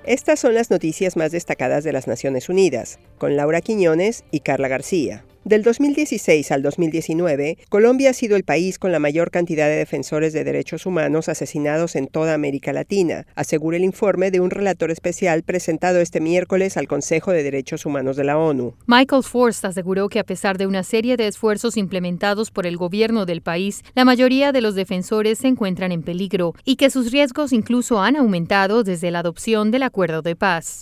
Estas son las noticias más destacadas de las Naciones Unidas, con Laura Quiñones y Carla García. Del 2016 al 2019, Colombia ha sido el país con la mayor cantidad de defensores de derechos humanos asesinados en toda América Latina, asegura el informe de un relator especial presentado este miércoles al Consejo de Derechos Humanos de la ONU. Michael Forst aseguró que a pesar de una serie de esfuerzos implementados por el gobierno del país, la mayoría de los defensores se encuentran en peligro y que sus riesgos incluso han aumentado desde la adopción del acuerdo de paz.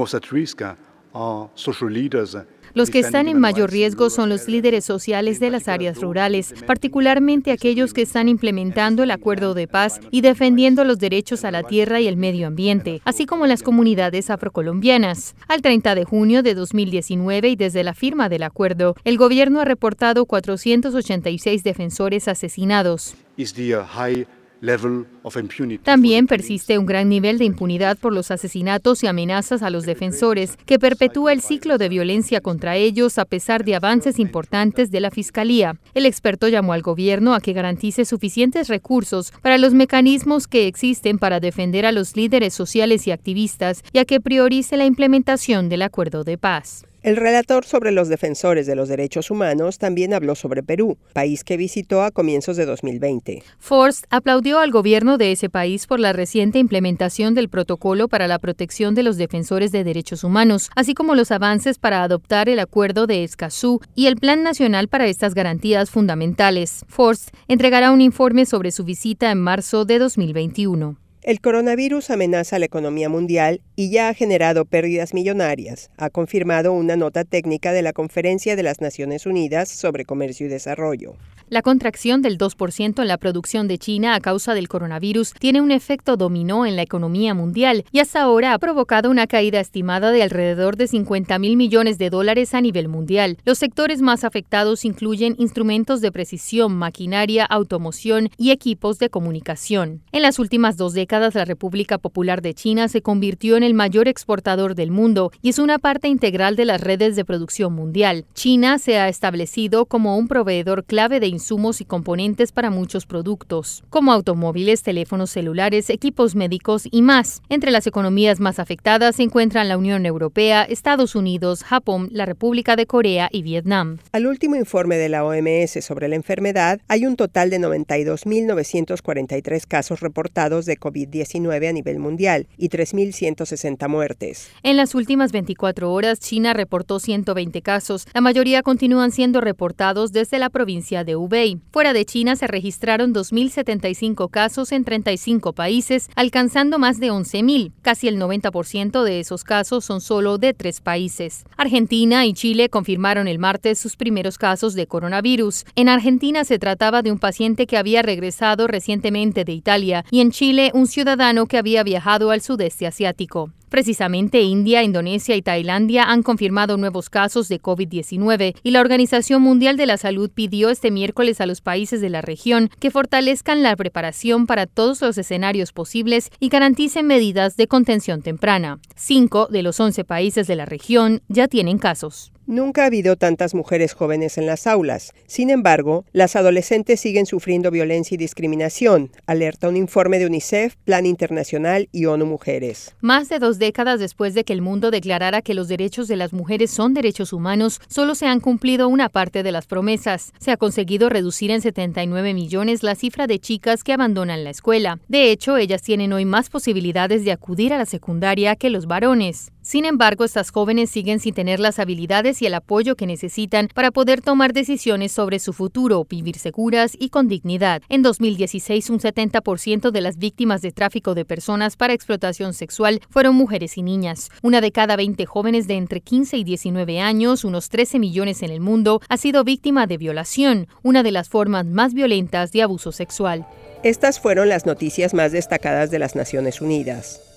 Los que están en mayor riesgo son los líderes sociales de las áreas rurales, particularmente aquellos que están implementando el acuerdo de paz y defendiendo los derechos a la tierra y el medio ambiente, así como las comunidades afrocolombianas. Al 30 de junio de 2019 y desde la firma del acuerdo, el gobierno ha reportado 486 defensores asesinados. También persiste un gran nivel de impunidad por los asesinatos y amenazas a los defensores, que perpetúa el ciclo de violencia contra ellos a pesar de avances importantes de la Fiscalía. El experto llamó al gobierno a que garantice suficientes recursos para los mecanismos que existen para defender a los líderes sociales y activistas y a que priorice la implementación del acuerdo de paz. El relator sobre los defensores de los derechos humanos también habló sobre Perú, país que visitó a comienzos de 2020. Forst aplaudió al gobierno de ese país por la reciente implementación del protocolo para la protección de los defensores de derechos humanos, así como los avances para adoptar el acuerdo de Escazú y el Plan Nacional para estas garantías fundamentales. Forst entregará un informe sobre su visita en marzo de 2021. El coronavirus amenaza la economía mundial y ya ha generado pérdidas millonarias, ha confirmado una nota técnica de la Conferencia de las Naciones Unidas sobre Comercio y Desarrollo. La contracción del 2% en la producción de China a causa del coronavirus tiene un efecto dominó en la economía mundial y hasta ahora ha provocado una caída estimada de alrededor de $50.000 millones a nivel mundial. Los sectores más afectados incluyen instrumentos de precisión, maquinaria, automoción y equipos de comunicación. En las últimas 2 décadas, la República Popular de China se convirtió en el mayor exportador del mundo y es una parte integral de las redes de producción mundial. China se ha establecido como un proveedor clave de insumos y componentes para muchos productos, como automóviles, teléfonos celulares, equipos médicos y más. Entre las economías más afectadas se encuentran la Unión Europea, Estados Unidos, Japón, la República de Corea y Vietnam. Al último informe de la OMS sobre la enfermedad, hay un total de 92.943 casos reportados de COVID-19 a nivel mundial y 3.160 muertes. En las últimas 24 horas, China reportó 120 casos. La mayoría continúan siendo reportados desde la provincia de Hubei. Fuera de China se registraron 2.075 casos en 35 países, alcanzando más de 11.000. Casi el 90% de esos casos son solo de 3 países. Argentina y Chile confirmaron el martes sus primeros casos de coronavirus. En Argentina se trataba de un paciente que había regresado recientemente de Italia y en Chile un ciudadano que había viajado al sudeste asiático. Precisamente India, Indonesia y Tailandia han confirmado nuevos casos de COVID-19 y la Organización Mundial de la Salud pidió este miércoles a los países de la región que fortalezcan la preparación para todos los escenarios posibles y garanticen medidas de contención temprana. 5 de los 11 países de la región ya tienen casos. Nunca ha habido tantas mujeres jóvenes en las aulas. Sin embargo, las adolescentes siguen sufriendo violencia y discriminación, alerta un informe de UNICEF, Plan Internacional y ONU Mujeres. Más de 2 décadas después de que el mundo declarara que los derechos de las mujeres son derechos humanos, solo se han cumplido una parte de las promesas. Se ha conseguido reducir en 79 millones la cifra de chicas que abandonan la escuela. De hecho, ellas tienen hoy más posibilidades de acudir a la secundaria que los varones. Sin embargo, estas jóvenes siguen sin tener las habilidades y el apoyo que necesitan para poder tomar decisiones sobre su futuro, vivir seguras y con dignidad. En 2016, un 70% de las víctimas de tráfico de personas para explotación sexual fueron mujeres y niñas. Una de cada 20 jóvenes de entre 15 y 19 años, unos 13 millones en el mundo, ha sido víctima de violación, una de las formas más violentas de abuso sexual. Estas fueron las noticias más destacadas de las Naciones Unidas.